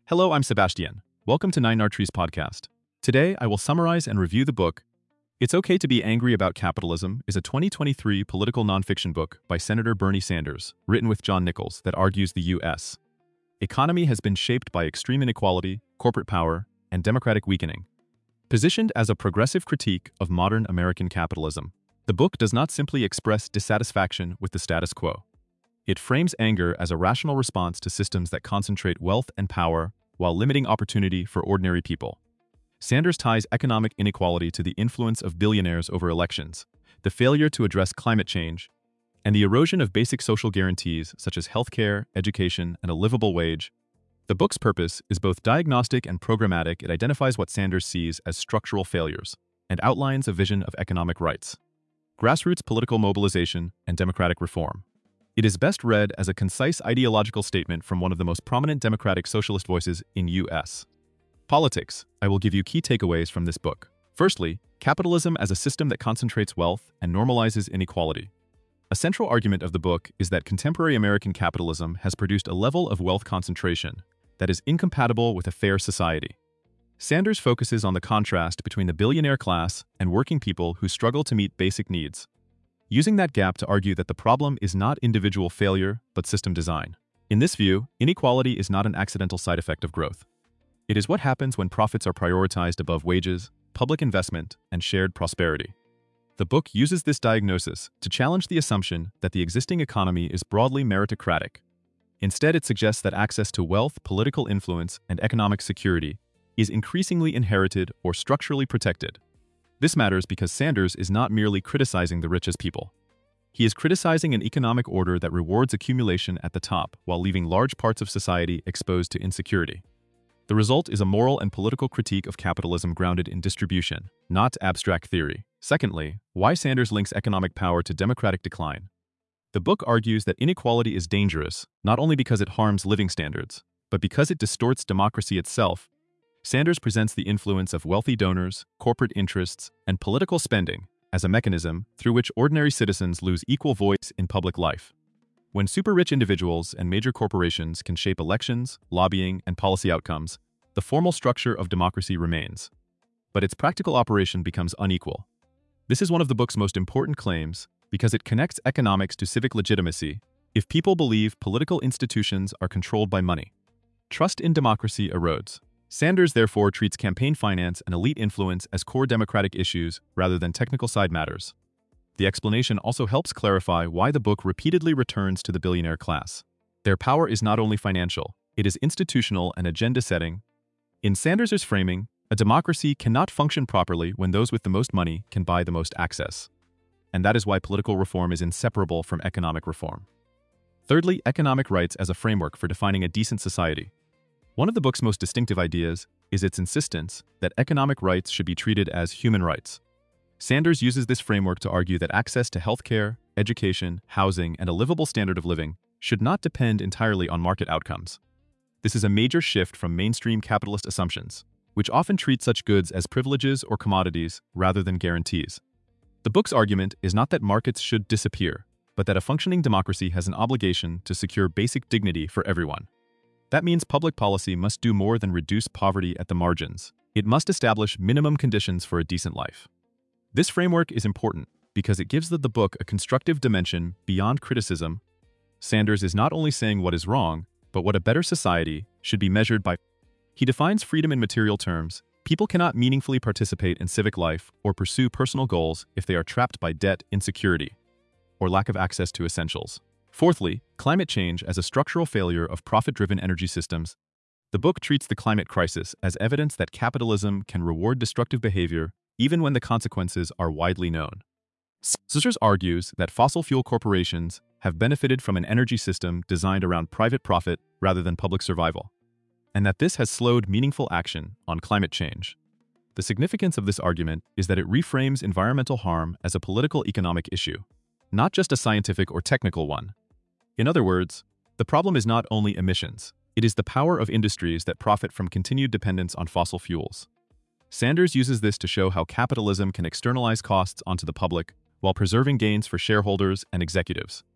Hello, I'm Sebastian. Welcome to Nine Trees podcast. Today, I will summarize and review the book It's Okay to Be Angry About Capitalism is a 2023 political nonfiction book by Senator Bernie Sanders, written with John Nichols, that argues the U.S. economy has been shaped by extreme inequality, corporate power, and democratic weakening. Positioned as a progressive critique of modern American capitalism, the book does not simply express dissatisfaction with the status quo. It frames anger as a rational response to systems that concentrate wealth and power while limiting opportunity for ordinary people. Sanders ties economic inequality to the influence of billionaires over elections, the failure to address climate change, and the erosion of basic social guarantees such as healthcare, education, and a livable wage. The book's purpose is both diagnostic and programmatic. It identifies what Sanders sees as structural failures and outlines a vision of economic rights, grassroots political mobilization, and democratic reform. It is best read as a concise ideological statement from one of the most prominent democratic socialist voices in U.S. politics. I will give you key takeaways from this book. Firstly, capitalism as a system that concentrates wealth and normalizes inequality. A central argument of the book is that contemporary American capitalism has produced a level of wealth concentration that is incompatible with a fair society. Sanders focuses on the contrast between the billionaire class and working people who struggle to meet basic needs, using that gap to argue that the problem is not individual failure, but system design. In this view, inequality is not an accidental side effect of growth. It is what happens when profits are prioritized above wages, public investment, and shared prosperity. The book uses this diagnosis to challenge the assumption that the existing economy is broadly meritocratic. Instead, it suggests that access to wealth, political influence, and economic security is increasingly inherited or structurally protected. This matters because Sanders is not merely criticizing the rich as people. He is criticizing an economic order that rewards accumulation at the top while leaving large parts of society exposed to insecurity. The result is a moral and political critique of capitalism grounded in distribution, not abstract theory. Secondly, why Sanders links economic power to democratic decline. The book argues that inequality is dangerous, not only because it harms living standards, but because it distorts democracy itself. Sanders presents the influence of wealthy donors, corporate interests, and political spending as a mechanism through which ordinary citizens lose equal voice in public life. When super-rich individuals and major corporations can shape elections, lobbying, and policy outcomes, the formal structure of democracy remains, but its practical operation becomes unequal. This is one of the book's most important claims because it connects economics to civic legitimacy. If people believe political institutions are controlled by money, trust in democracy erodes. Sanders therefore treats campaign finance and elite influence as core democratic issues rather than technical side matters. The explanation also helps clarify why the book repeatedly returns to the billionaire class. Their power is not only financial, it is institutional and agenda-setting. In Sanders's framing, a democracy cannot function properly when those with the most money can buy the most access. And that is why political reform is inseparable from economic reform. Thirdly, economic rights as a framework for defining a decent society. One of the book's most distinctive ideas is its insistence that economic rights should be treated as human rights. Sanders uses this framework to argue that access to healthcare, education, housing, and a livable standard of living should not depend entirely on market outcomes. This is a major shift from mainstream capitalist assumptions, which often treat such goods as privileges or commodities rather than guarantees. The book's argument is not that markets should disappear, but that a functioning democracy has an obligation to secure basic dignity for everyone. That means public policy must do more than reduce poverty at the margins. It must establish minimum conditions for a decent life. This framework is important because it gives the book a constructive dimension beyond criticism. Sanders is not only saying what is wrong, but what a better society should be measured by. He defines freedom in material terms. People cannot meaningfully participate in civic life or pursue personal goals if they are trapped by debt, insecurity, or lack of access to essentials. Fourthly, climate change as a structural failure of profit-driven energy systems. The book treats the climate crisis as evidence that capitalism can reward destructive behavior even when the consequences are widely known. Sanders argues that fossil fuel corporations have benefited from an energy system designed around private profit rather than public survival, and that this has slowed meaningful action on climate change. The significance of this argument is that it reframes environmental harm as a political economic issue, not just a scientific or technical one. In other words, the problem is not only emissions, it is the power of industries that profit from continued dependence on fossil fuels. Sanders uses this to show how capitalism can externalize costs onto the public while preserving gains for shareholders and executives.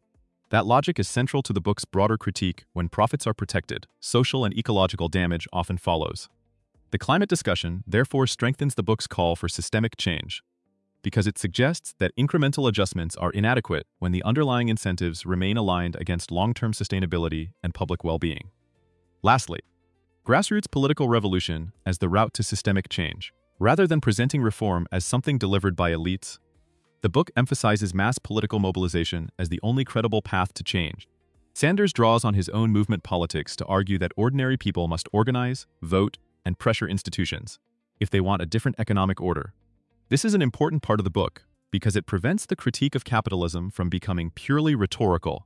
That logic is central to the book's broader critique. When profits are protected, social and ecological damage often follows. The climate discussion, therefore, strengthens the book's call for systemic change, because it suggests that incremental adjustments are inadequate when the underlying incentives remain aligned against long-term sustainability and public well-being. Lastly, grassroots political revolution as the route to systemic change. Rather than presenting reform as something delivered by elites, the book emphasizes mass political mobilization as the only credible path to change. Sanders draws on his own movement politics to argue that ordinary people must organize, vote, and pressure institutions if they want a different economic order. This is an important part of the book because it prevents the critique of capitalism from becoming purely rhetorical.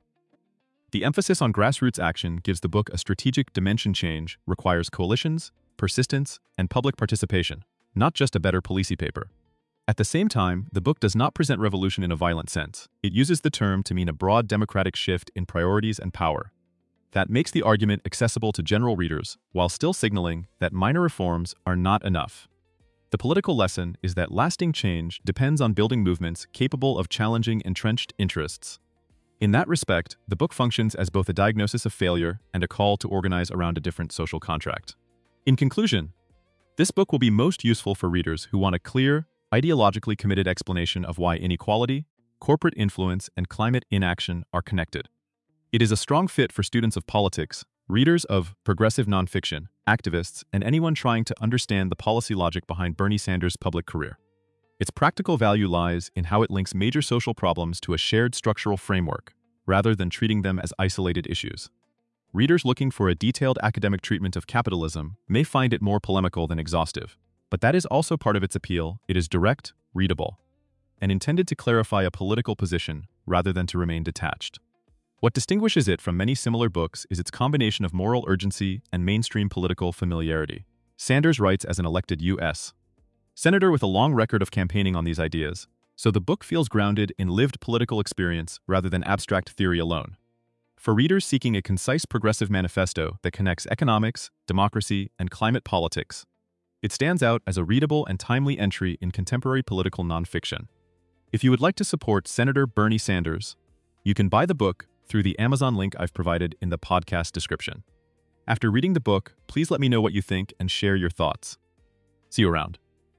The emphasis on grassroots action gives the book a strategic dimension. Change requires coalitions, persistence, and public participation, not just a better policy paper. At the same time, the book does not present revolution in a violent sense. It uses the term to mean a broad democratic shift in priorities and power. That makes the argument accessible to general readers, while still signaling that minor reforms are not enough. The political lesson is that lasting change depends on building movements capable of challenging entrenched interests. In that respect, the book functions as both a diagnosis of failure and a call to organize around a different social contract. In conclusion, this book will be most useful for readers who want a clear, ideologically committed explanation of why inequality, corporate influence, and climate inaction are connected. It is a strong fit for students of politics, readers of progressive nonfiction, activists, and anyone trying to understand the policy logic behind Bernie Sanders' public career. Its practical value lies in how it links major social problems to a shared structural framework, rather than treating them as isolated issues. Readers looking for a detailed academic treatment of capitalism may find it more polemical than exhaustive, but that is also part of its appeal. It is direct, readable, and intended to clarify a political position rather than to remain detached. What distinguishes it from many similar books is its combination of moral urgency and mainstream political familiarity. Sanders writes as an elected U.S. senator with a long record of campaigning on these ideas, so the book feels grounded in lived political experience rather than abstract theory alone. For readers seeking a concise progressive manifesto that connects economics, democracy, and climate politics, it stands out as a readable and timely entry in contemporary political nonfiction. If you would like to support Senator Bernie Sanders, you can buy the book through the Amazon link I've provided in the podcast description. After reading the book, please let me know what you think and share your thoughts. See you around.